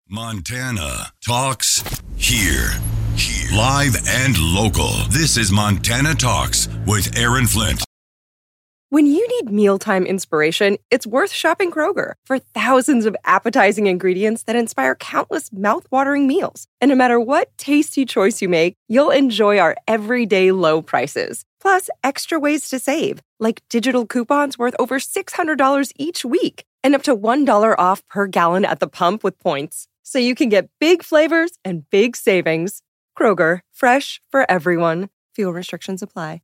Montana Talks here. Live and local. This is Montana Talks with Aaron Flint. When you need mealtime inspiration, it's worth shopping Kroger for thousands of appetizing ingredients that inspire countless mouth-watering meals. And no matter what tasty choice you make, you'll enjoy our everyday low prices. Plus, extra ways to save, like digital coupons worth over $600 each week and up to $1 off per gallon at the pump with points. So you can get big flavors and big savings. Kroger, fresh for everyone. Fuel restrictions apply.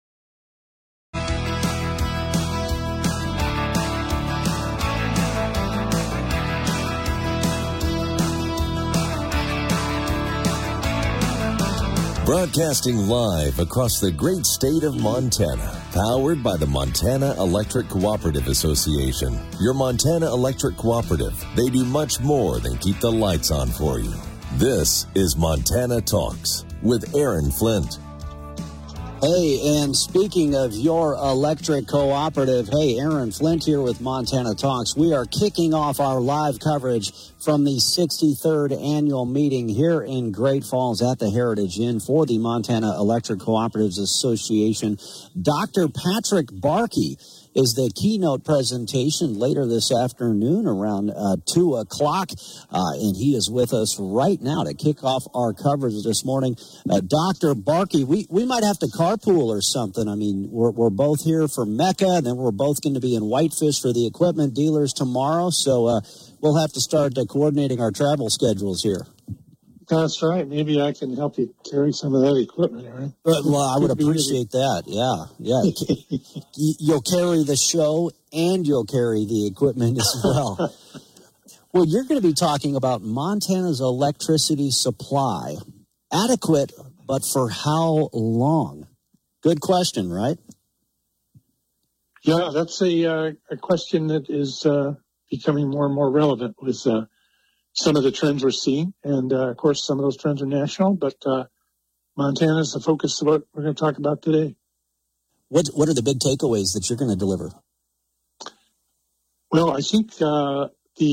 Broadcasting live across the great state of Montana. Powered by the Montana Electric Cooperative Association. Your Montana Electric Cooperative. They do much more than keep the lights on for you. This is Montana Talks with Aaron Flint. Hey, and speaking of your electric cooperative, hey, Aaron Flint here with Montana Talks. We are kicking off our live coverage from the 63rd annual meeting here in Great Falls at the Heritage Inn for the Montana Electric Cooperatives Association. Dr. Patrick Barkey is the keynote presentation later this afternoon around 2 o'clock, and he is with us right now to kick off our coverage this morning. Dr. Barkey, we might have to carpool or something. I mean, we're both here for Mecca, and then we're both going to be in Whitefish for the equipment dealers tomorrow, so we'll have to start coordinating our travel schedules here. That's right. Maybe I can help you carry some of that equipment, right? Well, I would appreciate that. Yeah. You'll carry the show and you'll carry the equipment as well. Well, you're going to be talking about Montana's electricity supply. Adequate, but for how long? Good question, right? Yeah, that's a question that is becoming more and more relevant with some of the trends we're seeing. And, of course, some of those trends are national, but Montana is the focus of what we're going to talk about today. What are the big takeaways that you're going to deliver? Well, I think the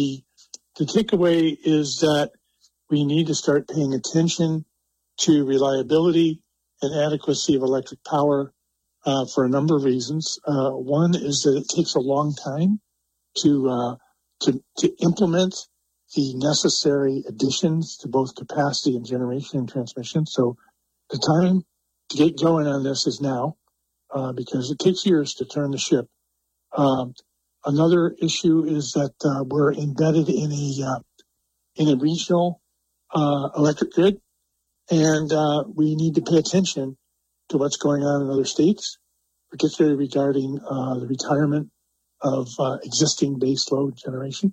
takeaway is that we need to start paying attention to reliability and adequacy of electric power for a number of reasons. One is that it takes a long time to implement the necessary additions to both capacity and generation and transmission. So the time to get going on this is now, because it takes years to turn the ship. Another issue is that we're embedded in a regional electric grid, and we need to pay attention to what's going on in other states, particularly regarding the retirement of existing base load generation.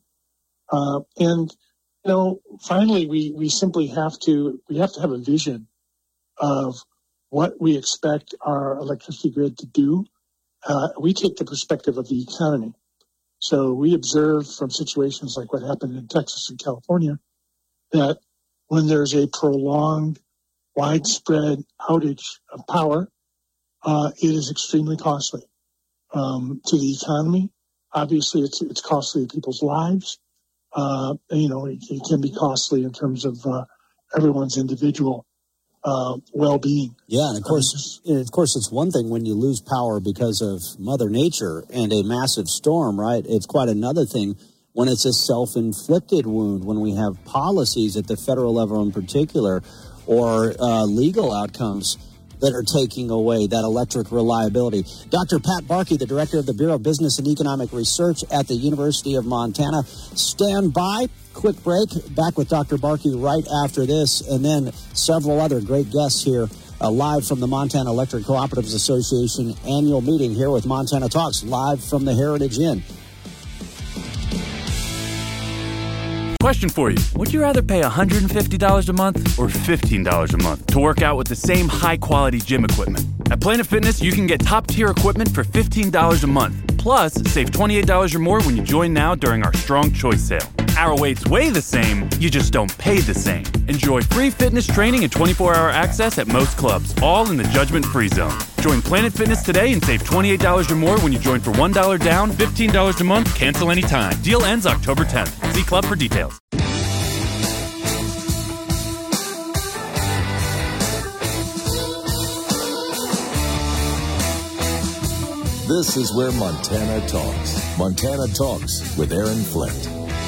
Finally, we simply have to have a vision of what we expect our electricity grid to do. We take the perspective of the economy. So we observe from situations like what happened in Texas and California that when there's a prolonged, widespread outage of power, it is extremely costly to the economy. Obviously, it's costly to people's lives. It can be costly in terms of everyone's individual well-being. Yeah, and of course, it's one thing when you lose power because of Mother Nature and a massive storm, right? It's quite another thing when it's a self-inflicted wound, when we have policies at the federal level in particular, or legal outcomes that are taking away that electric reliability. Dr. Pat Barkey, the director of the Bureau of Business and Economic Research at the University of Montana. Stand by. Quick break. Back with Dr. Barkey right after this, and then several other great guests here live from the Montana Electric Cooperatives Association annual meeting here with Montana Talks, live from the Heritage Inn. Question for you. Would you rather pay $150 a month or $15 a month to work out with the same high-quality gym equipment? At Planet Fitness, you can get top-tier equipment for $15 a month. Plus, save $28 or more when you join now during our Strong Choice sale. Our weights weigh the same, you just don't pay the same. Enjoy free fitness training and 24-hour access at most clubs, all in the judgment-free zone. Join Planet Fitness today and save $28 or more when you join for $1 down, $15 a month, cancel anytime. Deal ends October 10th. See club for details. This is where Montana talks. Montana Talks with Aaron Flint.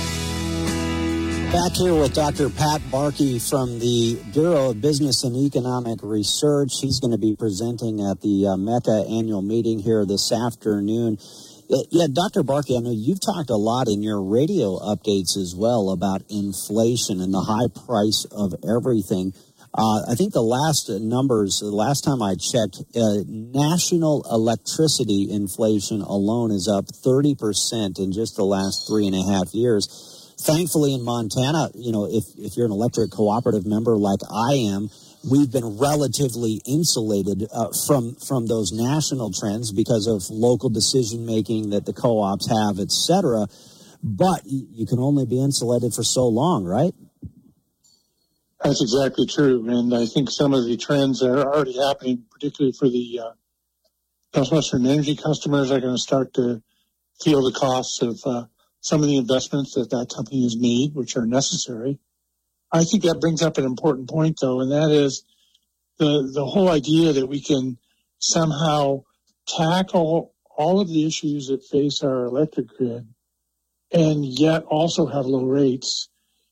Back here with Dr. Pat Barkey from the Bureau of Business and Economic Research. He's going to be presenting at the MECA annual meeting here this afternoon. Yeah, Dr. Barkey, I know you've talked a lot in your radio updates as well about inflation and the high price of everything. I think the last time I checked, national electricity inflation alone is up 30% in just the last 3.5 years. Thankfully, in Montana, if you're an electric cooperative member like I am, we've been relatively insulated from those national trends because of local decision making that the co-ops have, et cetera. But you can only be insulated for so long, right? That's exactly true. And I think some of the trends that are already happening, particularly for the Southwestern Energy customers, are going to start to feel the costs of some of the investments that company has made, which are necessary. I think that brings up an important point, though, and that is the whole idea that we can somehow tackle all of the issues that face our electric grid and yet also have low rates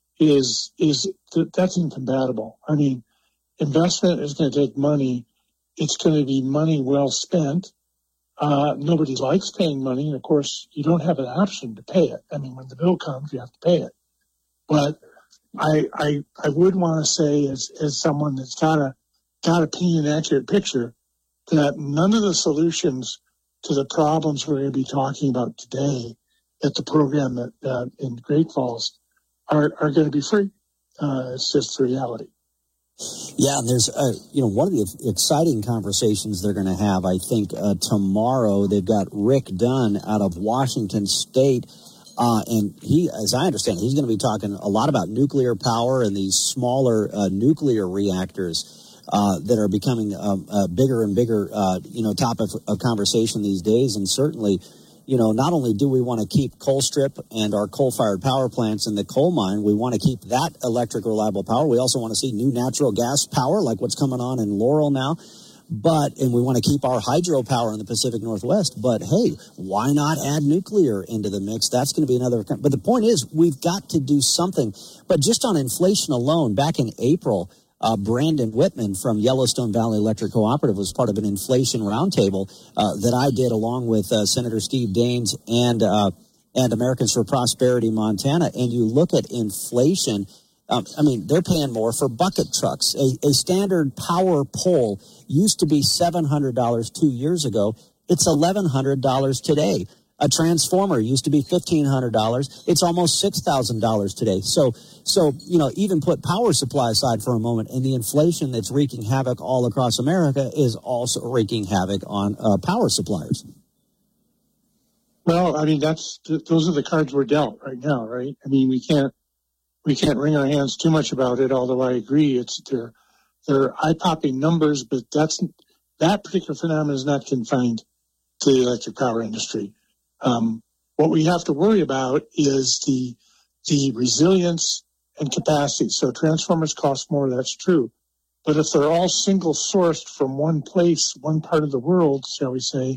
that's incompatible. I mean, investment is going to take money. It's going to be money well spent. Nobody likes paying money, and of course, you don't have an option to pay it. I mean, when the bill comes, you have to pay it. But I would want to say, as someone that's got a paint an accurate picture, that none of the solutions to the problems we're going to be talking about today at the program in Great Falls are going to be free. It's just the reality. Yeah, and there's, one of the exciting conversations they're going to have, I think, tomorrow. They've got Rick Dunn out of Washington State, and he, as I understand, he's going to be talking a lot about nuclear power and these smaller nuclear reactors that are becoming a bigger and bigger, topic of conversation these days, and certainly, not only do we want to keep Colstrip and our coal-fired power plants in the coal mine, we want to keep that electric reliable power. We also want to see new natural gas power, like what's coming on in Laurel now. And we want to keep our hydropower in the Pacific Northwest. But, hey, why not add nuclear into the mix? That's going to be another. But the point is, we've got to do something. But just on inflation alone, back in April, Brandon Whitman from Yellowstone Valley Electric Cooperative was part of an inflation roundtable that I did along with Senator Steve Daines and Americans for Prosperity Montana. And you look at inflation, they're paying more for bucket trucks. A standard power pole used to be $700 2 years ago. It's $1,100 today. A transformer used to be $1,500. It's almost $6,000 today. So, even put power supply aside for a moment, and the inflation that's wreaking havoc all across America is also wreaking havoc on power suppliers. Well, I mean, those are the cards we're dealt right now, right? I mean, we can't wring our hands too much about it, although I agree they're eye-popping numbers, but that particular phenomenon is not confined to the electric power industry. What we have to worry about is the resilience and capacity. So transformers cost more, that's true. But if they're all single sourced from one place, one part of the world, shall we say,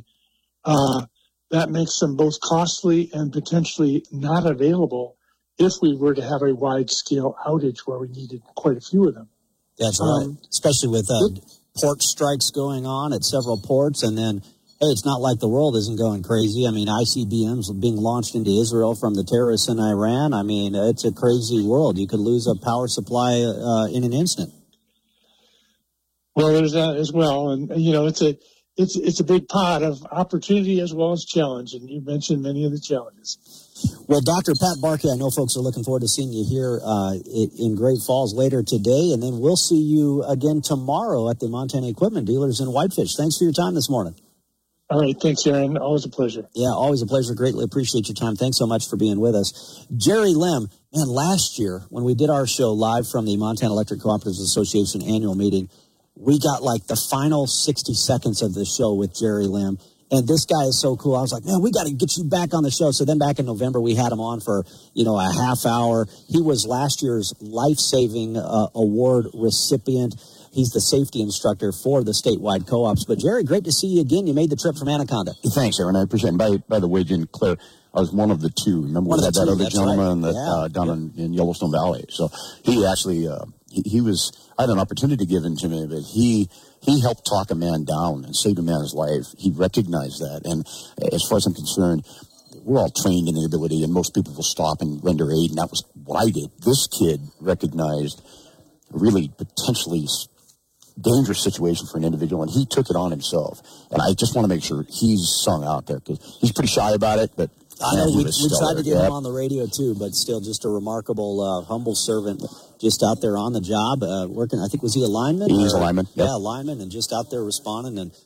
that makes them both costly and potentially not available if we were to have a wide-scale outage where we needed quite a few of them. That's right, especially with port strikes going on at several ports, and then hey, it's not like the world isn't going crazy. I mean, ICBMs being launched into Israel from the terrorists in Iran. I mean, it's a crazy world. You could lose a power supply in an instant. Well, there's that as well. And, it's a big pot of opportunity as well as challenge. And you mentioned many of the challenges. Well, Dr. Pat Barkey, I know folks are looking forward to seeing you here in Great Falls later today. And then we'll see you again tomorrow at the Montana Equipment Dealers in Whitefish. Thanks for your time this morning. All right. Thanks, Aaron. Always a pleasure. Yeah, always a pleasure. Greatly appreciate your time. Thanks so much for being with us. Jerry Lim, man, last year when we did our show live from the Montana Electric Cooperatives Association annual meeting, we got like the final 60 seconds of the show with Jerry Lim. And this guy is so cool. I was like, man, we got to get you back on the show. So then back in November, we had him on for, a half hour. He was last year's life-saving award recipient. He's the safety instructor for the statewide co-ops. But, Jerry, great to see you again. You made the trip from Anaconda. Thanks, Aaron. I appreciate it. And by the way, Jen Claire, I was one of the two. Remember, we had that other gentleman that down in Yellowstone Valley. So he actually, he was, I had an opportunity given to me, but he helped talk a man down and saved a man's life. He recognized that. And as far as I'm concerned, we're all trained in the ability, and most people will stop and render aid, and that was what I did. This kid recognized a really potentially dangerous situation for an individual, and he took it on himself. And I just want to make sure he's sung out there, because he's pretty shy about it, but I know we tried to get him on the radio too, but still just a remarkable, humble servant, just out there on the job, working. I think, was he a lineman? He was a lineman. Yeah, a lineman, and just out there responding and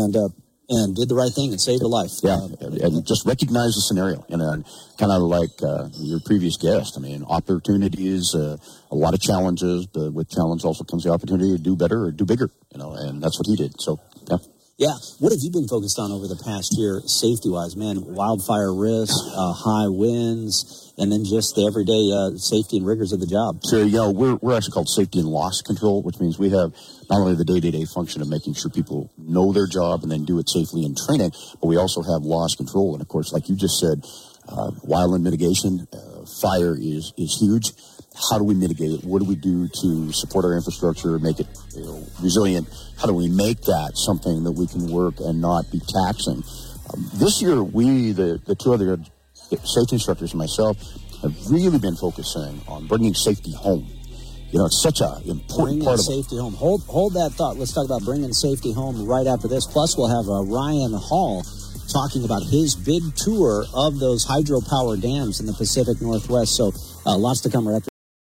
did the right thing and saved a life. Yeah, and just recognize the scenario. And kind of like your previous guest. I mean, opportunities, a lot of challenges, but with challenge also comes the opportunity to do better or do bigger. And that's what he did. So, yeah. Yeah. What have you been focused on over the past year, safety-wise? Man, wildfire risk, high winds, and then just the everyday safety and rigors of the job. So, we're actually called safety and loss control, which means we have not only the day-to-day function of making sure people know their job and then do it safely in training, but we also have loss control. And, of course, like you just said, wildland mitigation, fire is huge. How do we mitigate it? What do we do to support our infrastructure, make it resilient? How do we make that something that we can work and not be taxing? This year, we, the two other safety instructors and myself, have really been focusing on bringing safety home. It's such an important part of it. Bringing safety home. Hold that thought. Let's talk about bringing safety home right after this. Plus, we'll have Ryan Hall talking about his big tour of those hydropower dams in the Pacific Northwest. So lots to come right after.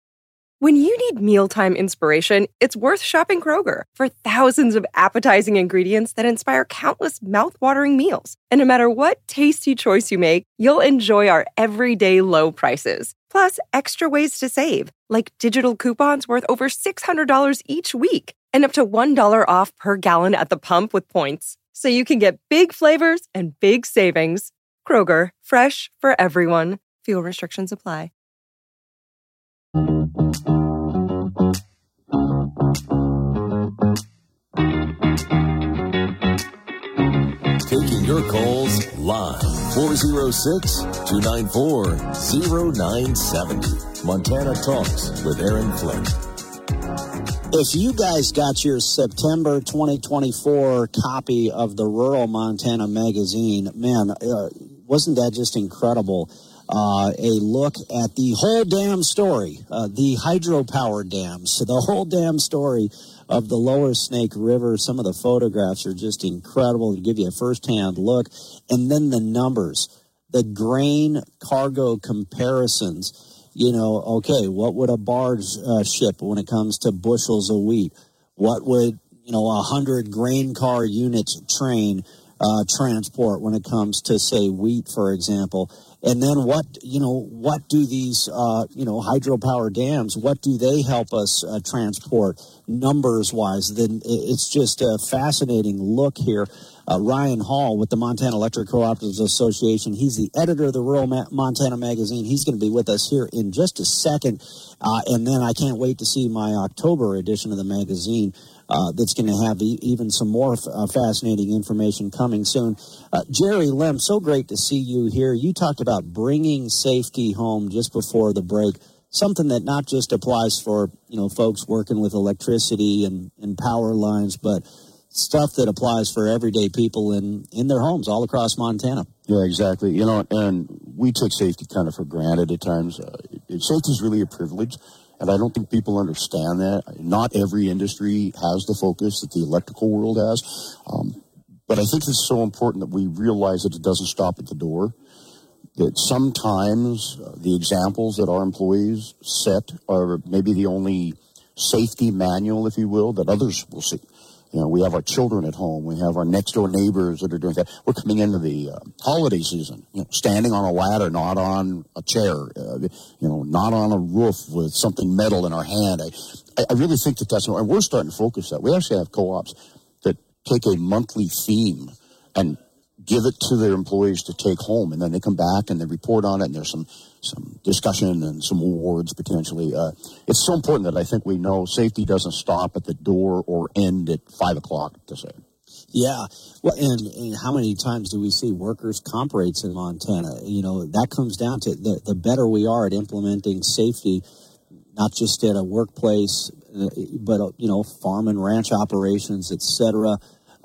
When you need mealtime inspiration, it's worth shopping Kroger. For thousands of appetizing ingredients that inspire countless mouth-watering meals. And no matter what tasty choice you make, you'll enjoy our everyday low prices. Plus, extra ways to save, like digital coupons worth over $600 each week. And up to $1 off per gallon at the pump with points. So you can get big flavors and big savings. Kroger, fresh for everyone. Fuel restrictions apply. Taking your calls live. 406-294-0970. Montana Talks with Aaron Flint. If you guys got your September 2024 copy of the Rural Montana magazine, man, wasn't that just incredible? A look at the whole damn story, the hydropower dams, the whole damn story of the Lower Snake River. Some of the photographs are just incredible to give you a firsthand look. And then the numbers, the grain cargo comparisons. Okay, what would a barge ship when it comes to bushels of wheat? What would, 100 grain car units train transport when it comes to, say, wheat, for example? And then what do these, hydropower dams, what do they help us transport numbers-wise? Then it's just a fascinating look here. Ryan Hall with the Montana Electric Cooperatives Association. He's the editor of the Rural Montana magazine. He's going to be with us here in just a second. And then I can't wait to see my October edition of the magazine. That's going to have even some more fascinating information coming soon. Jerry Lim, so great to see you here. You talked about bringing safety home just before the break, something that not just applies for, folks working with electricity and power lines, but stuff that applies for everyday people in their homes all across Montana. Yeah, exactly. And we take safety kind of for granted at times. Safety is really a privilege. And I don't think people understand that. Not every industry has the focus that the electrical world has. But I think it's so important that we realize that it doesn't stop at the door. That sometimes the examples that our employees set are maybe the only safety manual, if you will, that others will see. We have our children at home. We have our next-door neighbors that are doing that. We're coming into the holiday season, standing on a ladder, not on a chair, not on a roof with something metal in our hand. I really think that's, and we're starting to focus that. We actually have co-ops that take a monthly theme and give it to their employees to take home, and then they come back and they report on it, and there's some discussion and some awards potentially. It's so important that I think we know safety doesn't stop at the door or end at 5 o'clock, to say. Yeah. Well, and how many times do we see workers' comp rates in Montana? You know, that comes down to the better we are at implementing safety, not just at a workplace, but, you know, farm and ranch operations, et cetera.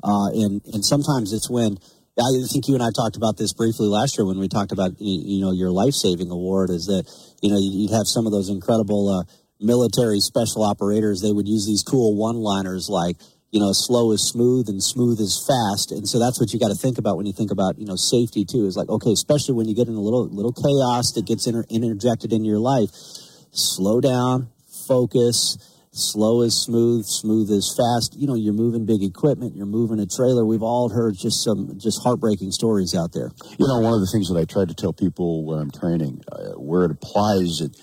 And sometimes it's when, I think you and I talked about this briefly last year when we talked about, you know, your life-saving award, is that, you know, you'd have some of those incredible military special operators. They would use these cool one-liners like, you know, slow is smooth and smooth is fast. And so that's what you got to think about when you think about, you know, safety too, is like, okay, especially when you get in a little chaos that gets interjected into your life, slow down, focus. Slow is smooth, smooth is fast. You know, you're moving big equipment, you're moving a trailer. We've all heard just heartbreaking stories out there. You know, one of the things that I try to tell people when I'm training, where it applies, that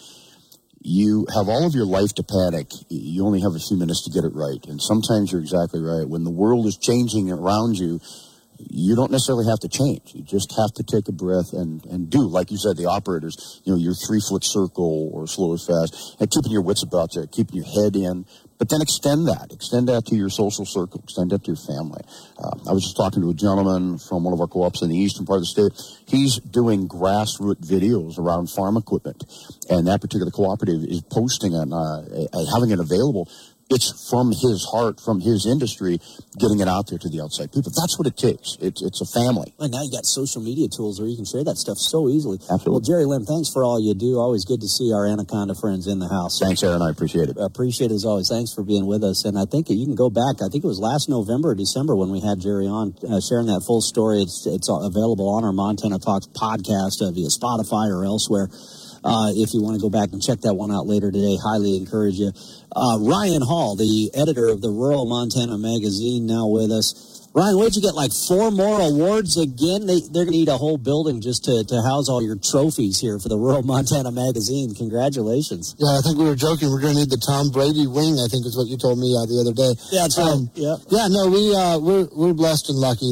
you have all of your life to panic. You only have a few minutes to get it right. And sometimes you're exactly right. When the world is changing around you, you don't necessarily have to change. You just have to take a breath and do, like you said, the operators, you know, your 3-foot circle or slow as fast, and keeping your wits about you, keeping your head in, but then extend that to your social circle, extend that to your family. I was just talking to a gentleman from one of our co-ops in the eastern part of the state. He's doing grassroots videos around farm equipment, and that particular cooperative is posting and having it available. It's from his heart, from his industry, getting it out there to the outside people. That's what it takes. It's a family. And now you got social media tools where you can share that stuff so easily. Absolutely. Well, Jerry Lim, thanks for all you do. Always good to see our Anaconda friends in the house. Thanks, Aaron. I appreciate it. Appreciate it as always. Thanks for being with us. And I think you can go back. I think it was last November or December when we had Jerry on sharing that full story. It's available on our Montana Talks podcast via Spotify or elsewhere. If you want to go back and check that one out later today, highly encourage you. Ryan Hall, the editor of the Rural Montana Magazine, now with us. Ryan, what did you get, like 4 more awards again? They're going to need a whole building just to house all your trophies here for the Rural Montana Magazine. Congratulations. Yeah, I think we were joking. We're going to need the Tom Brady wing, I think is what you told me the other day. Yeah, that's right. Yeah, no, we're blessed and lucky.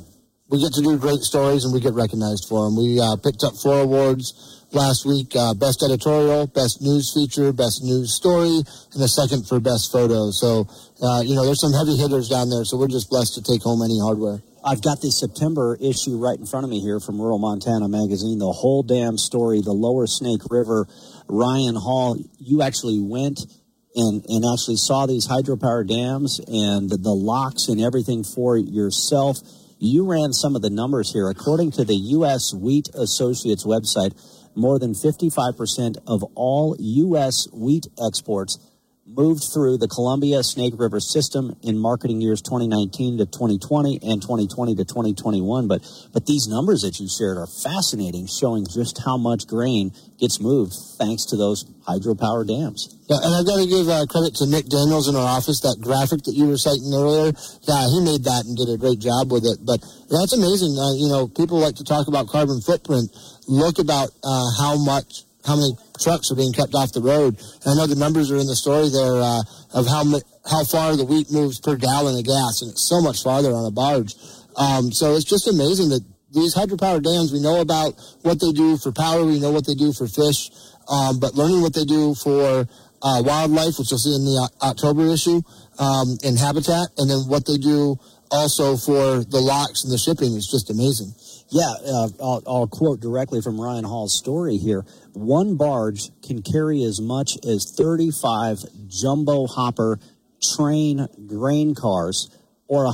We get to do great stories, and we get recognized for them. We picked up 4 awards last week, best editorial, best news feature, best news story, and a second for best photo. So, you know, there's some heavy hitters down there, so we're just blessed to take home any hardware. I've got the September issue right in front of me here from Rural Montana Magazine, the whole damn story, the Lower Snake River. Ryan Hall, you actually went and actually saw these hydropower dams and the locks and everything for yourself. You ran some of the numbers here. According to the U.S. Wheat Associates website, more than 55% of all U.S. wheat exports moved through the Columbia Snake River system in marketing years 2019 to 2020 and 2020 to 2021. But these numbers that you shared are fascinating, showing just how much grain gets moved thanks to those hydropower dams. Yeah, and I've got to give credit to Nick Daniels in our office, that graphic that you were citing earlier. Yeah, he made that and did a great job with it. But that's amazing. You know, people like to talk about carbon footprint. Look about how many trucks are being kept off the road. And I know the numbers are in the story there of how far the wheat moves per gallon of gas, and it's so much farther on a barge. So it's just amazing that these hydropower dams, we know about what they do for power, we know what they do for fish, but learning what they do for wildlife, which you'll see in the October issue, and habitat, and then what they do also for the locks and the shipping is just amazing. Yeah, I'll quote directly from Ryan Hall's story here. One barge can carry as much as 35 jumbo hopper train grain cars or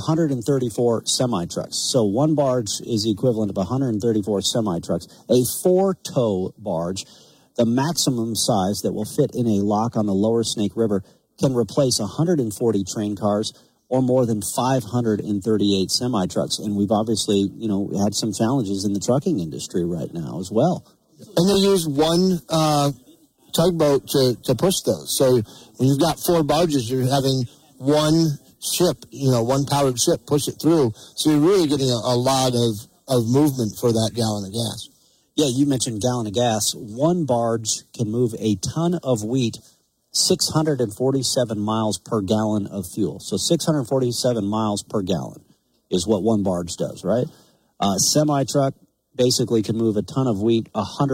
134 semi-trucks. So one barge is the equivalent of 134 semi-trucks. A 4-tow barge, the maximum size that will fit in a lock on the Lower Snake River, can replace 140 train cars or more than 538 semi-trucks. And we've obviously, you know, had some challenges in the trucking industry right now as well. And they use one tugboat to push those. So when you've got 4 barges, you're having one ship, you know, one powered ship push it through. So you're really getting a lot of movement for that gallon of gas. Yeah, you mentioned gallon of gas. One barge can move a ton of wheat 647 miles per gallon of fuel. So 647 miles per gallon is what one barge does, right? Semi-truck basically can move a ton of wheat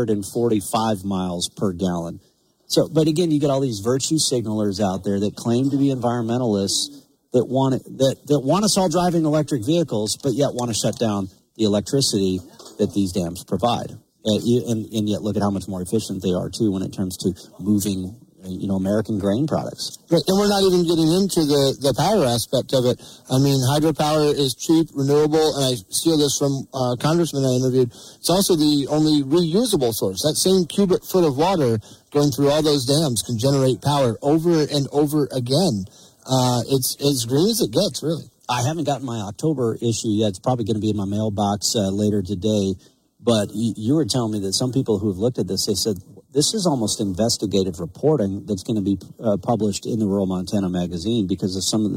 145 miles per gallon. So, but again, you get all these virtue signalers out there that claim to be environmentalists that want us all driving electric vehicles, but yet want to shut down the electricity that these dams provide. And yet look at how much more efficient they are, too, when it comes to moving, American grain products. Right, and we're not even getting into the power aspect of it. I mean, hydropower is cheap, renewable, and I steal this from a congressman I interviewed. It's also the only reusable source. That same cubic foot of water going through all those dams can generate power over and over again. It's as green as it gets, really. I haven't gotten my October issue yet. It's probably going to be in my mailbox later today. But you were telling me that some people who have looked at this, they said, this is almost investigative reporting that's going to be published in the Rural Montana magazine because of some of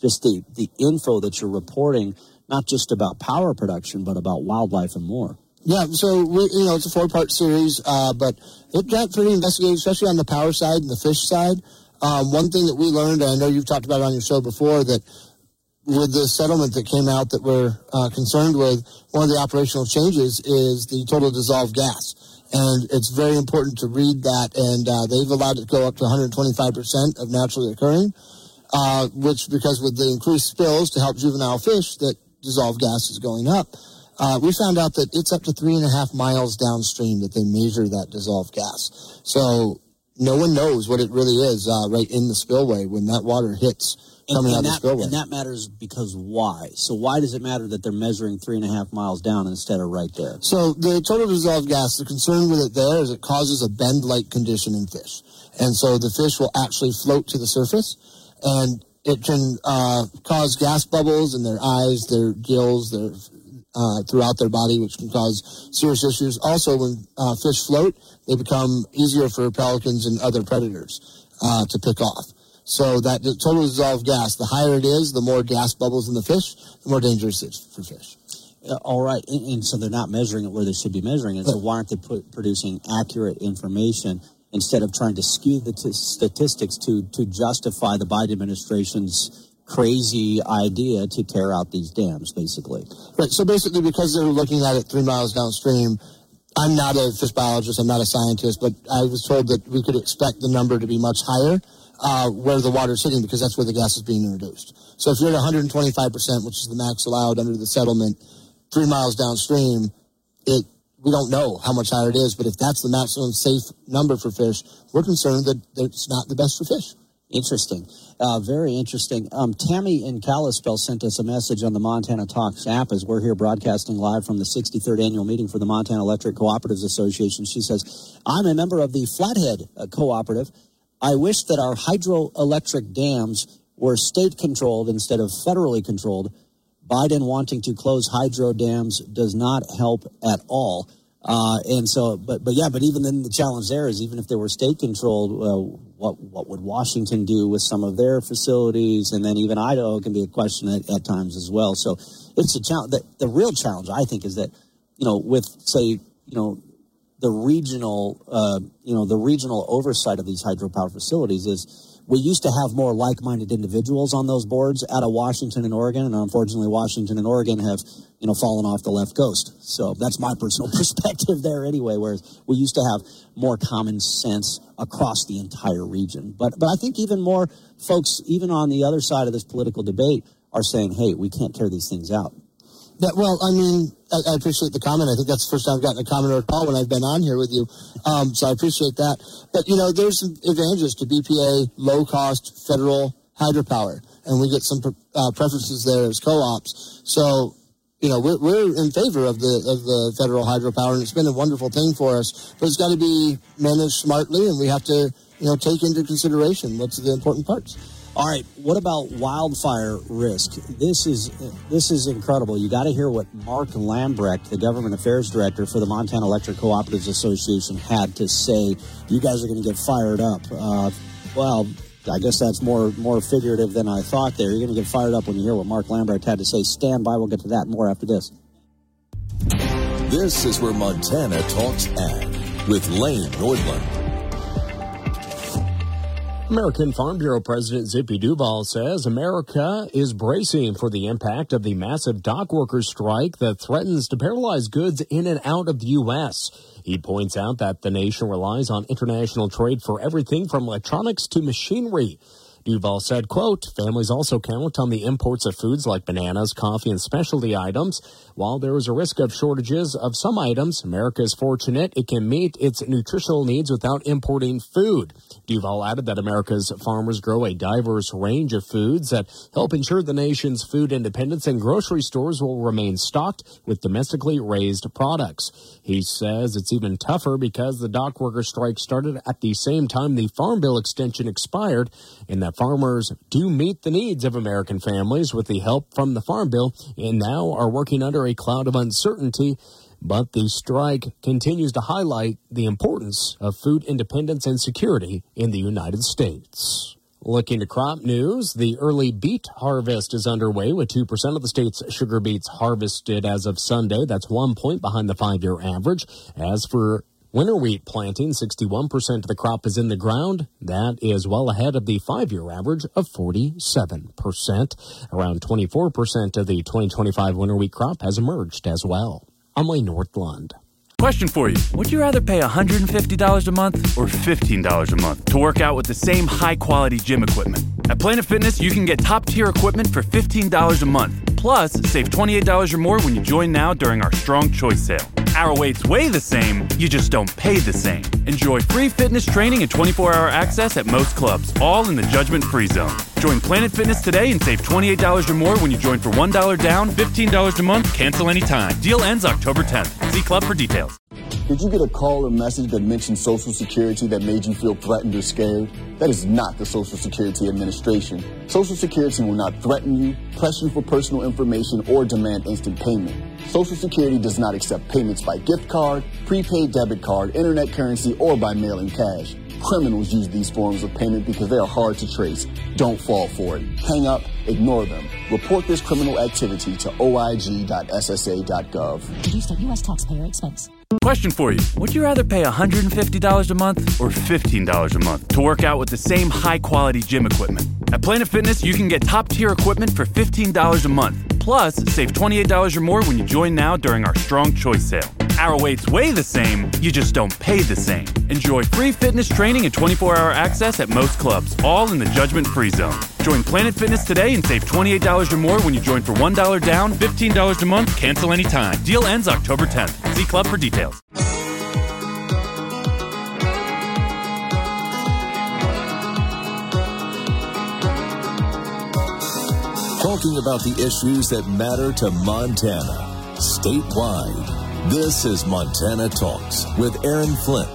the info that you're reporting, not just about power production, but about wildlife and more. Yeah, so it's a 4-part series, but it got pretty investigative, especially on the power side and the fish side. One thing that we learned, and I know you've talked about it on your show before, that with the settlement that came out that we're concerned with, one of the operational changes is the total dissolved gas. And it's very important to read that, and they've allowed it to go up to 125% of naturally occurring, which, because with the increased spills to help juvenile fish, that dissolved gas is going up. We found out that it's up to 3.5 miles downstream that they measure that dissolved gas. So no one knows what it really is right in the spillway when that water hits coming out of the spillway. And that matters because why? So why does it matter that they're measuring 3.5 miles down instead of right there? So the total dissolved gas, the concern with it there is it causes a bend-like condition in fish. And so the fish will actually float to the surface, and it can cause gas bubbles in their eyes, their gills, throughout their body, which can cause serious issues. Also, when fish float, they become easier for pelicans and other predators to pick off. So that the total dissolved gas, the higher it is, the more gas bubbles in the fish, the more dangerous it is for fish. All right, and so they're not measuring it where they should be measuring it. So why aren't they producing accurate information instead of trying to skew the statistics to justify the Biden administration's crazy idea to tear out these dams, basically? Right, so basically because they're looking at it 3 miles downstream, I'm not a fish biologist, I'm not a scientist, but I was told that we could expect the number to be much higher where the water's hitting, because that's where the gas is being introduced. So if you're at 125%, which is the max allowed under the settlement, 3 miles downstream, we don't know how much higher it is, but if that's the maximum safe number for fish, we're concerned that it's not the best for fish. Interesting. Very interesting. Tammy in Kalispell sent us a message on the Montana Talks app as we're here broadcasting live from the 63rd annual meeting for the Montana Electric Cooperatives Association. She says, I'm a member of the Flathead Cooperative. I wish that our hydroelectric dams were state-controlled instead of federally controlled. Biden wanting to close hydro dams does not help at all. But even then the challenge there is even if they were state-controlled, what would Washington do with some of their facilities? And then even Idaho can be a question at times as well. So it's a challenge. The real challenge, I think, is that, with, say, the regional oversight of these hydropower facilities is we used to have more like-minded individuals on those boards out of Washington and Oregon, and unfortunately Washington and Oregon have, fallen off the left coast. So that's my personal perspective there anyway, whereas we used to have more common sense across the entire region. But I think even more folks, even on the other side of this political debate, are saying, hey, we can't tear these things out. Yeah, well, I mean, I appreciate the comment. I think that's the first time I've gotten a comment or a call when I've been on here with you. So I appreciate that. But, there's some advantages to BPA, low-cost federal hydropower, and we get some preferences there as co-ops. So, we're in favor of the federal hydropower, and it's been a wonderful thing for us. But it's got to be managed smartly, and we have to, take into consideration what's the important parts. All right, what about wildfire risk? This is incredible. You got to hear what Mark Lambrecht, the government affairs director for the Montana Electric Cooperatives Association, had to say. You guys are going to get fired up. Well, I guess that's more figurative than I thought there. You're going to get fired up when you hear what Mark Lambrecht had to say. Stand by. We'll get to that and more after this. This is where Montana Talks Ag with Lane Nordlund. American Farm Bureau President Zippy Duval says America is bracing for the impact of the massive dock workers strike that threatens to paralyze goods in and out of the U.S. He points out that the nation relies on international trade for everything from electronics to machinery. Duval said, quote, families also count on the imports of foods like bananas, coffee, and specialty items. While there is a risk of shortages of some items, America is fortunate it can meet its nutritional needs without importing food. Duval added that America's farmers grow a diverse range of foods that help ensure the nation's food independence, and grocery stores will remain stocked with domestically raised products. He says it's even tougher because the dock worker strike started at the same time the Farm Bill extension expired, and that farmers do meet the needs of American families with the help from the Farm Bill and now are working under a cloud of uncertainty. But the strike continues to highlight the importance of food independence and security in the United States. Looking to crop news, the early beet harvest is underway with 2% of the state's sugar beets harvested as of Sunday. That's 1 point behind the 5-year average. As for winter wheat planting, 61% of the crop is in the ground. That is well ahead of the 5-year average of 47%. Around 24% of the 2025 winter wheat crop has emerged as well. I'm Wayne Northland. Question for you. Would you rather pay $150 a month or $15 a month to work out with the same high-quality gym equipment? At Planet Fitness, you can get top-tier equipment for $15 a month. Plus, save $28 or more when you join now during our Strong Choice sale. Our weights weigh the same, you just don't pay the same. Enjoy free fitness training and 24-hour access at most clubs, all in the judgment-free zone. Join Planet Fitness today and save $28 or more when you join for $1 down, $15 a month, cancel anytime. Deal ends October 10th. See club for details. Did you get a call or message that mentioned Social Security that made you feel threatened or scared? That is not the Social Security Administration. Social Security will not threaten you, press you for personal information, or demand instant payment. Social Security does not accept payments by gift card, prepaid debit card, internet currency, or by mailing cash. Criminals use these forms of payment because they are hard to trace. Don't fall for it. Hang up, ignore them. Report this criminal activity to oig.ssa.gov. Produced at U.S. taxpayer expense. Question for you. Would you rather pay $150 a month or $15 a month to work out with the same high-quality gym equipment? At Planet Fitness, you can get top-tier equipment for $15 a month. Plus, save $28 or more when you join now during our Strong Choice sale. Our weights weigh the same, you just don't pay the same. Enjoy free fitness training and 24-hour access at most clubs, all in the judgment-free zone. Join Planet Fitness today and save $28 or more when you join for $1 down, $15 a month, cancel anytime. Deal ends October 10th. See club for details. Talking about the issues that matter to Montana, statewide. This is Montana Talks with Aaron Flint.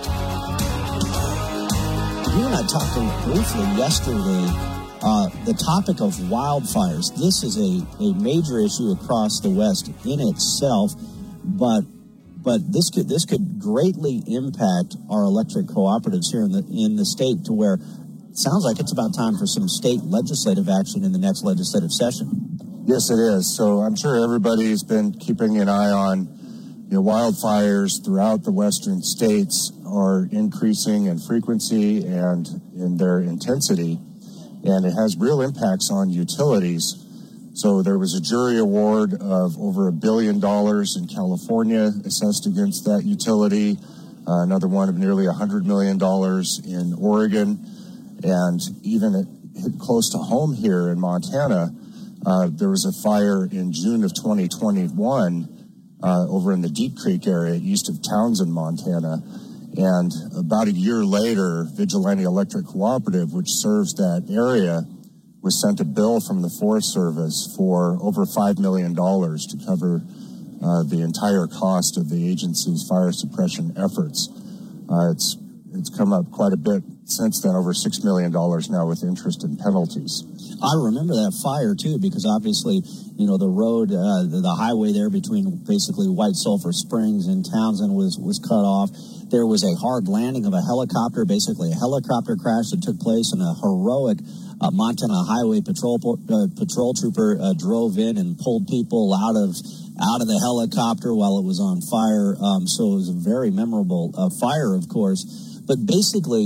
You and I talked briefly yesterday, the topic of wildfires. This is a major issue across the West in itself, but this could greatly impact our electric cooperatives here in the state, to where it sounds like it's about time for some state legislative action in the next legislative session. Yes, it is. So I'm sure everybody's been keeping an eye on wildfires throughout the western states are increasing in frequency and in their intensity, and it has real impacts on utilities. So there was a jury award of over $1 billion in California assessed against that utility, another one of nearly $100 million in Oregon, and even it hit close to home here in Montana. There was a fire in June of 2021 over in the Deep Creek area east of Townsend, Montana. And about a year later, Vigilante Electric Cooperative, which serves that area, was sent a bill from the Forest Service for over $5 million to cover the entire cost of the agency's fire suppression efforts. It's come up quite a bit since then, over $6 million now with interest and penalties. I remember that fire, too, because obviously, the road, the highway there between basically White Sulphur Springs and Townsend was cut off. There was a hard landing of a helicopter, basically a helicopter crash that took place, and a heroic Montana Highway Patrol trooper drove in and pulled people out of the helicopter while it was on fire. So it was a very memorable fire, of course. But basically,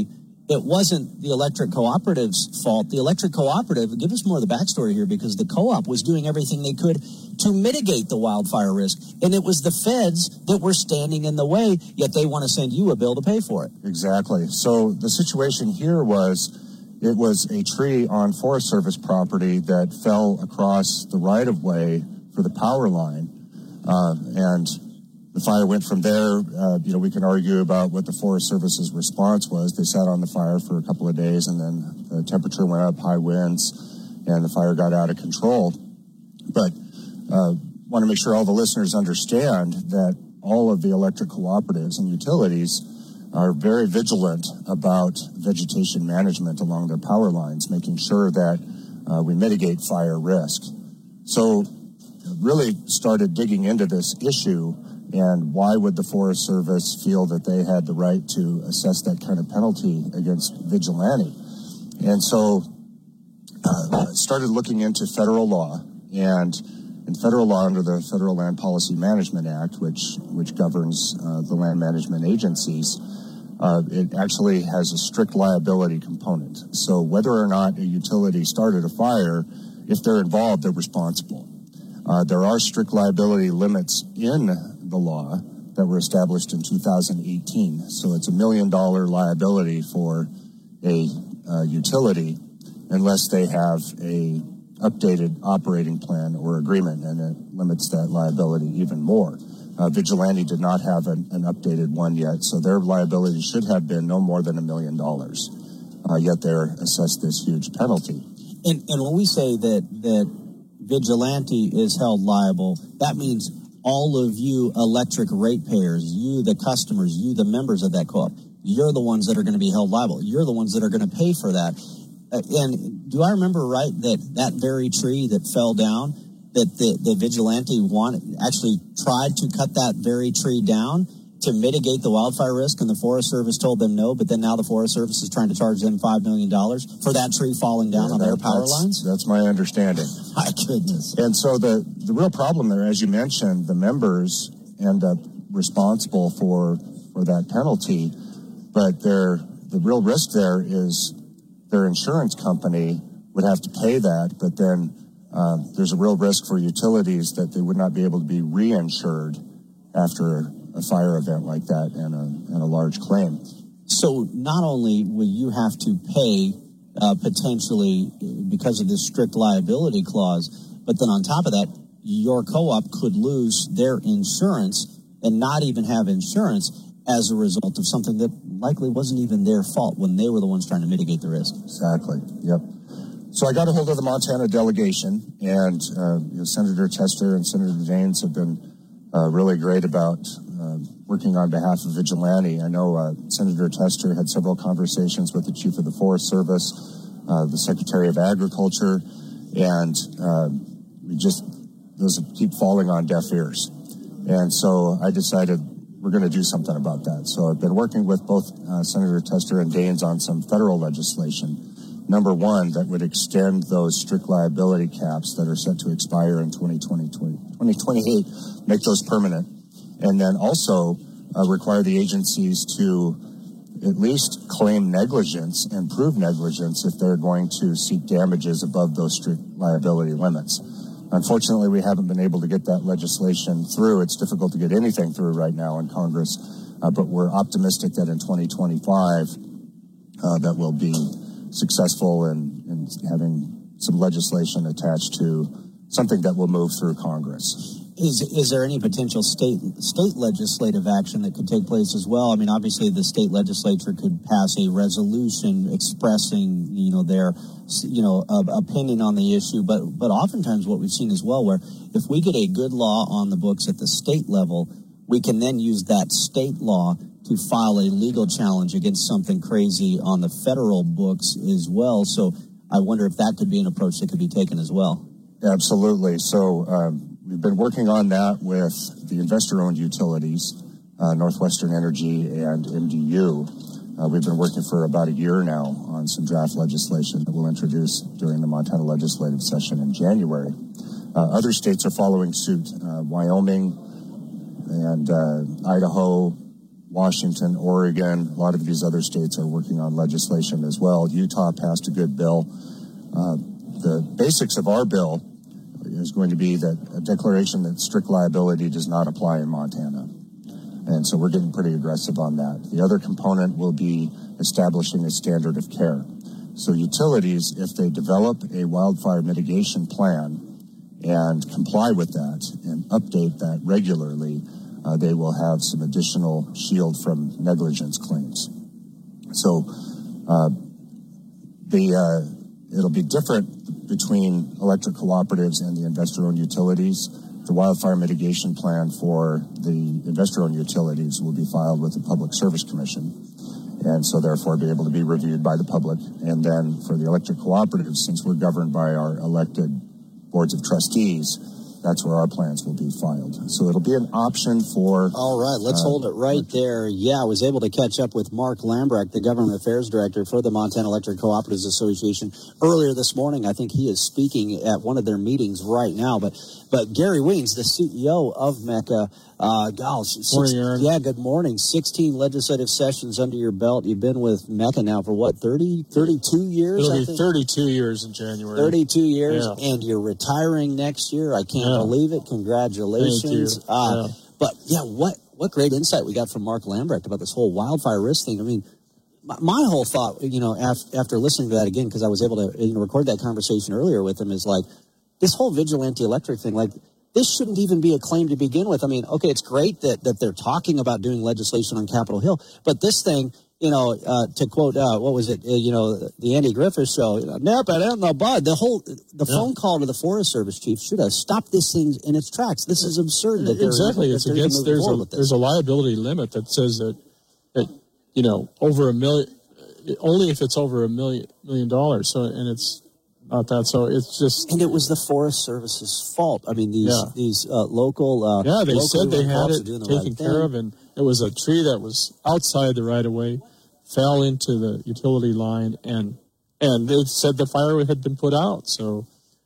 it wasn't the electric cooperative's fault. The electric cooperative, give us more of the backstory here, because the co-op was doing everything they could to mitigate the wildfire risk. And it was the feds that were standing in the way, yet they want to send you a bill to pay for it. Exactly. So the situation here was, it was a tree on Forest Service property that fell across the right-of-way for the power line. And the fire went from there. We can argue about what the Forest Service's response was. They sat on the fire for a couple of days, and then the temperature went up, high winds, and the fire got out of control. But want to make sure all the listeners understand that all of the electric cooperatives and utilities are very vigilant about vegetation management along their power lines, making sure that we mitigate fire risk. So really started digging into this issue, and why would the Forest Service feel that they had the right to assess that kind of penalty against vigilante? And so started looking into federal law, and in federal law, under the Federal Land Policy Management Act, which governs the land management agencies, it actually has a strict liability component. So whether or not a utility started a fire, if they're involved, they're responsible. There are strict liability limits in the law that were established in 2018. So it's $1 million liability for a utility unless they have a updated operating plan or agreement, and it limits that liability even more. Vigilante did not have an updated one yet, so their liability should have been no more than $1 million. Yet they're assessed this huge penalty. And when we say that Vigilante is held liable, that means all of you electric ratepayers, you the customers, you the members of that co-op, you're the ones that are going to be held liable. You're the ones that are going to pay for that. And do I remember right that very tree that fell down, that the Vigilante actually tried to cut that very tree down to mitigate the wildfire risk, and the Forest Service told them no, but then now the Forest Service is trying to charge them $5 million for that tree falling down on their power lines? That's my understanding. My goodness. And so the real problem there, as you mentioned, the members end up responsible for that penalty, but the real risk there is their insurance company would have to pay that, but then there's a real risk for utilities that they would not be able to be reinsured after a fire event like that and a large claim. So not only will you have to pay potentially because of this strict liability clause, but then on top of that, your co-op could lose their insurance and not even have insurance as a result of something that likely wasn't even their fault when they were the ones trying to mitigate the risk. Exactly. Yep. So I got a hold of the Montana delegation, and Senator Tester and Senator Daines have been really great about working on behalf of Vigilante. I know Senator Tester had several conversations with the Chief of the Forest Service, the Secretary of Agriculture, and those keep falling on deaf ears. And so I decided we're going to do something about that. So I've been working with both Senator Tester and Daines on some federal legislation. Number one, that would extend those strict liability caps that are set to expire in 2028, make those permanent, and then also require the agencies to at least claim negligence and prove negligence if they're going to seek damages above those strict liability limits. Unfortunately, we haven't been able to get that legislation through. It's difficult to get anything through right now in Congress, but we're optimistic that in 2025 that we'll be successful in having some legislation attached to something that will move through Congress. Is there any potential state legislative action that could take place as well? I mean, obviously the state legislature could pass a resolution expressing, their, opinion on the issue. But oftentimes what we've seen as well, where if we get a good law on the books at the state level, we can then use that state law to file a legal challenge against something crazy on the federal books as well. So I wonder if that could be an approach that could be taken as well. Absolutely. So we've been working on that with the investor-owned utilities, Northwestern Energy and MDU. We've been working for about a year now on some draft legislation that we'll introduce during the Montana legislative session in January. Other states are following suit, Wyoming and Idaho, Washington, Oregon, a lot of these other states are working on legislation as well. Utah passed a good bill. The basics of our bill is going to be that a declaration that strict liability does not apply in Montana. And so we're getting pretty aggressive on that. The other component will be establishing a standard of care. So utilities, if they develop a wildfire mitigation plan and comply with that and update that regularly, they will have some additional shield from negligence claims. So it'll be different between electric cooperatives and the investor-owned utilities. The wildfire mitigation plan for the investor-owned utilities will be filed with the Public Service Commission, and so therefore be able to be reviewed by the public. And then for the electric cooperatives, since we're governed by our elected boards of trustees, that's where our plans will be filed. So it'll be an option for... All right, let's hold it right there. Yeah, I was able to catch up with Mark Lambrecht, the Government Affairs Director for the Montana Electric Cooperatives Association earlier this morning. I think he is speaking at one of their meetings right now. But Gary Wiens, the CEO of MECA, morning, Aaron. Yeah, good morning. 16 legislative sessions under your belt. You've been with MECA now for what, 32 years? It'll be 32 years in January. 32 years, yeah. And you're retiring next year. I can't believe it. Congratulations. Thank you. But yeah, what great insight we got from Mark Lambrecht about this whole wildfire risk thing. I mean, my whole thought, after listening to that again, because I was able to record that conversation earlier with him, is like, this whole vigilante electric thing, like, this shouldn't even be a claim to begin with. I mean, okay, it's great that they're talking about doing legislation on Capitol Hill, but this thing, to quote, what was it, the Andy Griffith show, nip it in the bud. The phone call to the Forest Service chief should have stopped this thing in its tracks. This is absurd. Exactly. It's against, there's a liability limit that says that over $1 million, only if it's over $1 million. So, and it's not that. So it's just. And it was the Forest Service's fault. I mean, these local. They said they had it taken care of, and it was a tree that was outside the right of way, fell into the utility line, and they said the fire had been put out. So,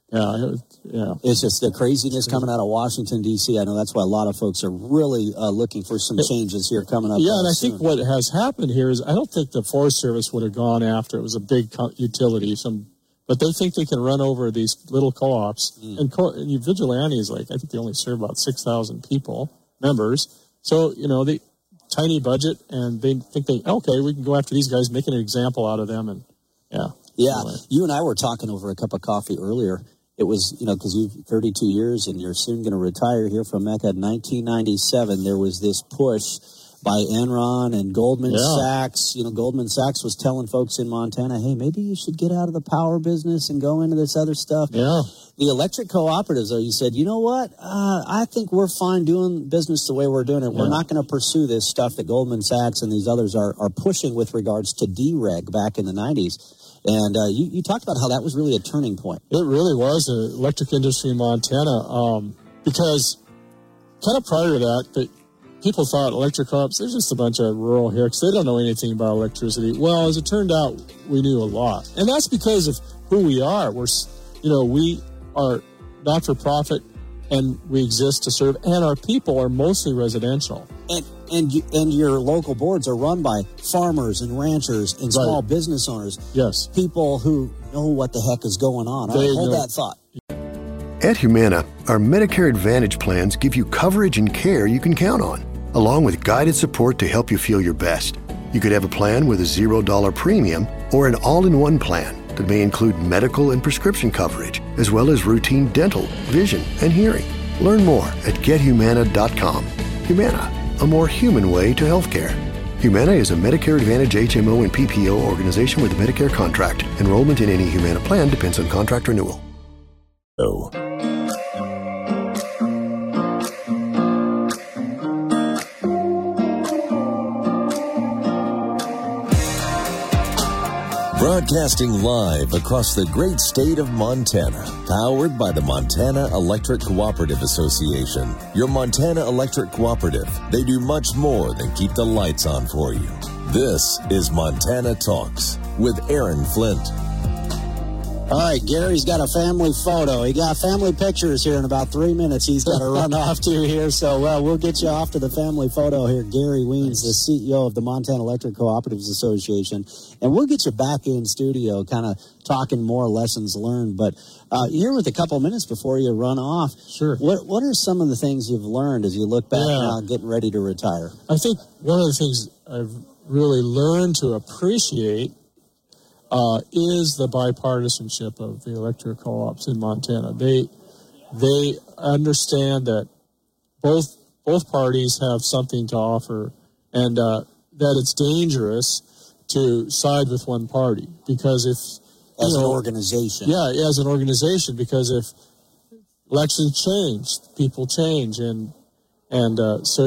it's just the craziness coming out of Washington, D.C. I know that's why a lot of folks are really looking for some changes here coming up. Yeah, and I soon. think what has happened here is I don't think the Forest Service would have gone after it was a big utility, but they think they can run over these little co-ops. And vigilantes, I think they only serve about 6,000 members. So, the tiny budget, and they think we can go after these guys, make an example out of them, and Anyway. You and I were talking over a cup of coffee earlier. It was, because you've 32 years and you're soon going to retire here from MECA. In 1997, there was this push by Enron and Goldman Sachs. Goldman Sachs was telling folks in Montana, hey, maybe you should get out of the power business and go into this other stuff. Yeah. The electric cooperatives, though, you said, you know what? I think we're fine doing business the way we're doing it. Yeah. We're not going to pursue this stuff that Goldman Sachs and these others are pushing with regards to DREG back in the 90s. And you talked about how that was really a turning point. It really was, the electric industry in Montana, because kind of prior to that, people thought electric co-ops, they're just a bunch of rural hicks. They don't know anything about electricity. Well, as it turned out, we knew a lot. And that's because of who we are. We are not-for-profit, and we exist to serve, and our people are mostly residential. And your local boards are run by farmers and ranchers and small business owners. Yes. People who know what the heck is going on. All right, hold that thought. At Humana, our Medicare Advantage plans give you coverage and care you can count on, along with guided support to help you feel your best. You could have a plan with a $0 premium or an all-in-one plan that may include medical and prescription coverage, as well as routine dental, vision, and hearing. Learn more at GetHumana.com. Humana, a more human way to healthcare. Humana is a Medicare Advantage HMO and PPO organization with a Medicare contract. Enrollment in any Humana plan depends on contract renewal. Broadcasting live across the great state of Montana, powered by the Montana Electric Cooperative Association. Your Montana Electric Cooperative. They do much more than keep the lights on for you. This is Montana Talks with Aaron Flint. All right, Gary's got a family photo. He got family pictures here in about 3 minutes. He's got to run off to here. So, we'll get you off to the family photo here. Gary Wiens, the CEO of the Montana Electric Cooperatives Association. And we'll get you back in studio, kind of talking more lessons learned. But here with a couple of minutes before you run off, sure. What are some of the things you've learned as you look back now getting ready to retire? I think one of the things I've really learned to appreciate is the bipartisanship of the electric co-ops in Montana. They understand that both parties have something to offer, and that it's dangerous to side with one party, because if as an organization, as an organization, because if elections change, people change, and so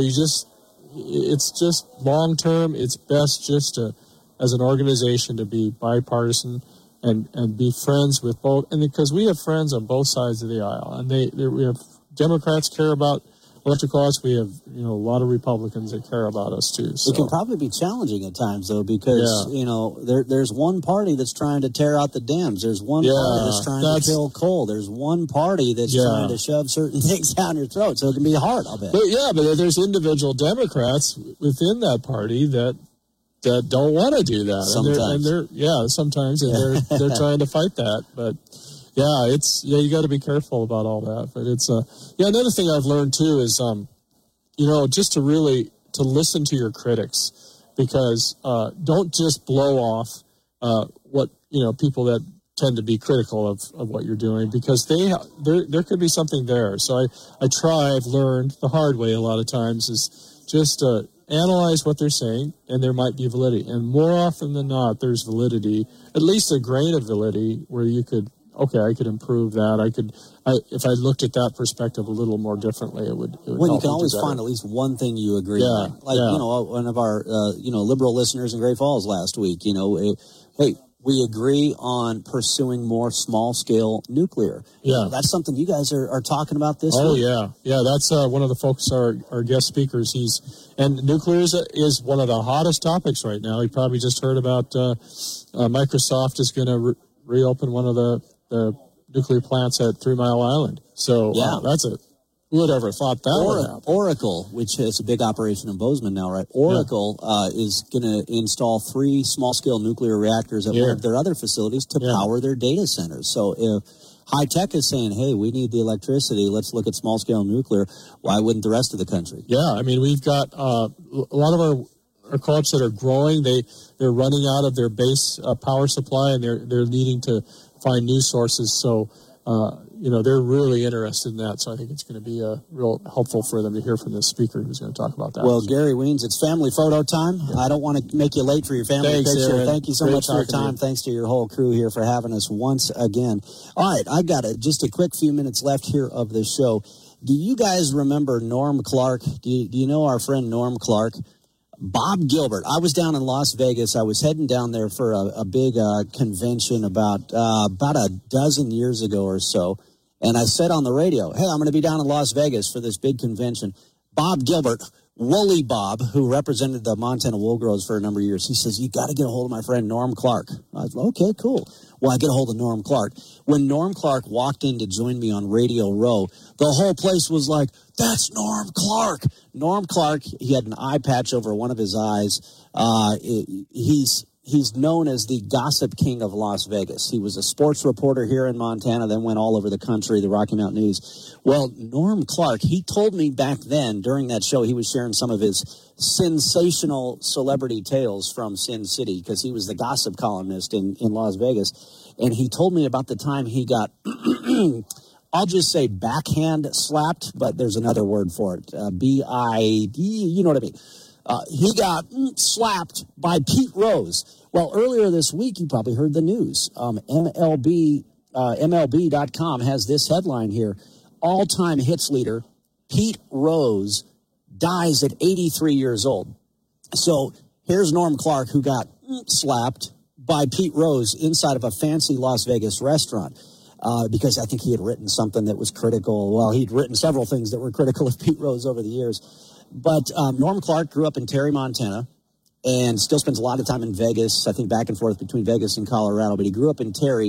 it's just long term. It's best just to, as an organization, to be bipartisan and be friends with both, and because we have friends on both sides of the aisle, and we have Democrats care about electric co-ops. We have a lot of Republicans that care about us too. So. It can probably be challenging at times though, because there's one party that's trying to tear out the Dems. There's one party that's trying to kill coal. There's one party that's trying to shove certain things down your throat. So it can be hard, I'll bet. But there's individual Democrats within that party that don't want to do that. Sometimes they're trying to fight that. But you got to be careful about all that. But it's another thing I've learned too is just to really to listen to your critics, because don't just blow off what people that tend to be critical of what you're doing, because there could be something there. So I've learned the hard way a lot of times is just analyze what they're saying, and there might be validity. And more often than not, there's validity, at least a grain of validity, where you could, I could improve that. If I looked at that perspective a little more differently, it would well, you can always find at least one thing you agree on. One of our, liberal listeners in Great Falls last week, hey, we agree on pursuing more small-scale nuclear. Yeah. That's something you guys are talking about this week. Oh, yeah. That's one of the folks, our guest speakers. And nuclear is one of the hottest topics right now. You probably just heard about Microsoft is going to reopen one of the nuclear plants at 3 Mile Island. So that's who would ever thought that would happen? Oracle, which is a big operation in Bozeman now, right? Oracle is going to install 3 small-scale nuclear reactors at one of their other facilities to power their data centers. So if high tech is saying, hey, we need the electricity, let's look at small-scale nuclear, why wouldn't the rest of the country? Yeah, I mean, we've got a lot of our co-ops that are growing. They're running out of their base power supply, and they're needing to find new sources. So they're really interested in that. So I think it's going to be real helpful for them to hear from this speaker who's going to talk about that. Well, Gary Wiens, it's family photo time. Yeah. I don't want to make you late for your family picture. Aaron. Thank you so much for your time. Thanks to your whole crew here for having us once again. All right, I got just a quick few minutes left here of the show. Do you guys remember Norm Clark? Do you know our friend Norm Clark? Bob Gilbert. I was down in Las Vegas. I was heading down there for a big convention about a dozen years ago or so. And I said on the radio, hey, I'm going to be down in Las Vegas for this big convention. Bob Gilbert, Woolly Bob, who represented the Montana Wool Growers for a number of years, he says, you got to get a hold of my friend Norm Clark. I was like, okay, cool. Well, I get a hold of Norm Clark. When Norm Clark walked in to join me on Radio Row, the whole place was like, that's Norm Clark. Norm Clark, he had an eye patch over one of his eyes. He's known as the gossip king of Las Vegas. He was a sports reporter here in Montana, then went all over the country, the Rocky Mountain News. Well, Norm Clark, he told me back then during that show, he was sharing some of his sensational celebrity tales from Sin City, because he was the gossip columnist in Las Vegas. And he told me about the time he got, I'll just say backhand slapped, but there's another word for it. B-I-D, you know what I mean. He got slapped by Pete Rose. Well, earlier this week, you probably heard the news. MLB.com has this headline here. All-time hits leader, Pete Rose, dies at 83 years old. So here's Norm Clark, who got slapped by Pete Rose inside of a fancy Las Vegas restaurant. Because I think he had written something that was critical. Well, he'd written several things that were critical of Pete Rose over the years. But Norm Clark grew up in Terry, Montana, and still spends a lot of time in Vegas, I think back and forth between Vegas and Colorado. But he grew up in Terry,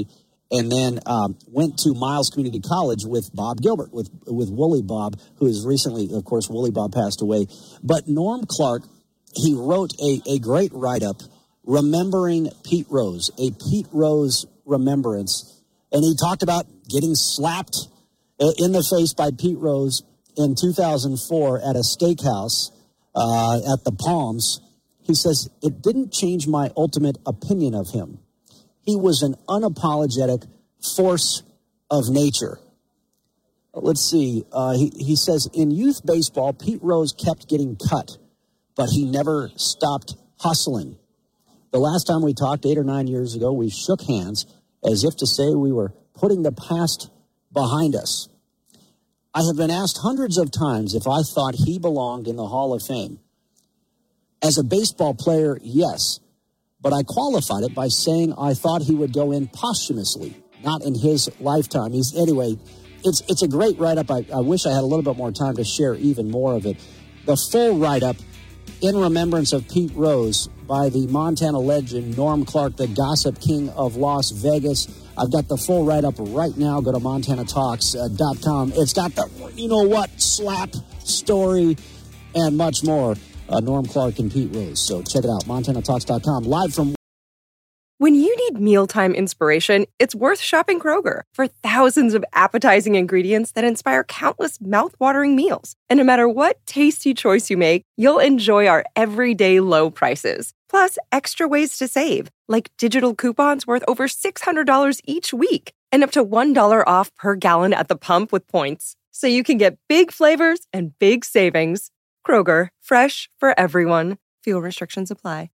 and then went to Miles Community College with Bob Gilbert, with Woolly Bob, who is recently, of course, Woolly Bob passed away. But Norm Clark, he wrote a great write-up remembering Pete Rose, a Pete Rose remembrance. And he talked about getting slapped in the face by Pete Rose in 2004 at a steakhouse at the Palms. He says, it didn't change my ultimate opinion of him. He was an unapologetic force of nature. Let's see. He says, in youth baseball, Pete Rose kept getting cut, but he never stopped hustling. The last time we talked 8 or 9 years ago, we shook hands as if to say we were putting the past behind us. I have been asked hundreds of times if I thought he belonged in the Hall of Fame. As a baseball player, yes, but I qualified it by saying I thought he would go in posthumously, not in his lifetime. Anyway, it's a great write-up. I wish I had a little bit more time to share even more of it. The full write-up in remembrance of Pete Rose by the Montana legend Norm Clark, the gossip king of Las Vegas. I've got the full write-up right now. Go to MontanaTalks.com. It's got the you-know-what slap story and much more. Norm Clark and Pete Rose. So check it out, MontanaTalks.com. Live from... When you need mealtime inspiration, it's worth shopping Kroger. For thousands of appetizing ingredients that inspire countless mouth-watering meals. And no matter what tasty choice you make, you'll enjoy our everyday low prices. Plus, extra ways to save, like digital coupons worth over $600 each week. And up to $1 off per gallon at the pump with points. So you can get big flavors and big savings. Kroger, fresh for everyone. Fuel restrictions apply.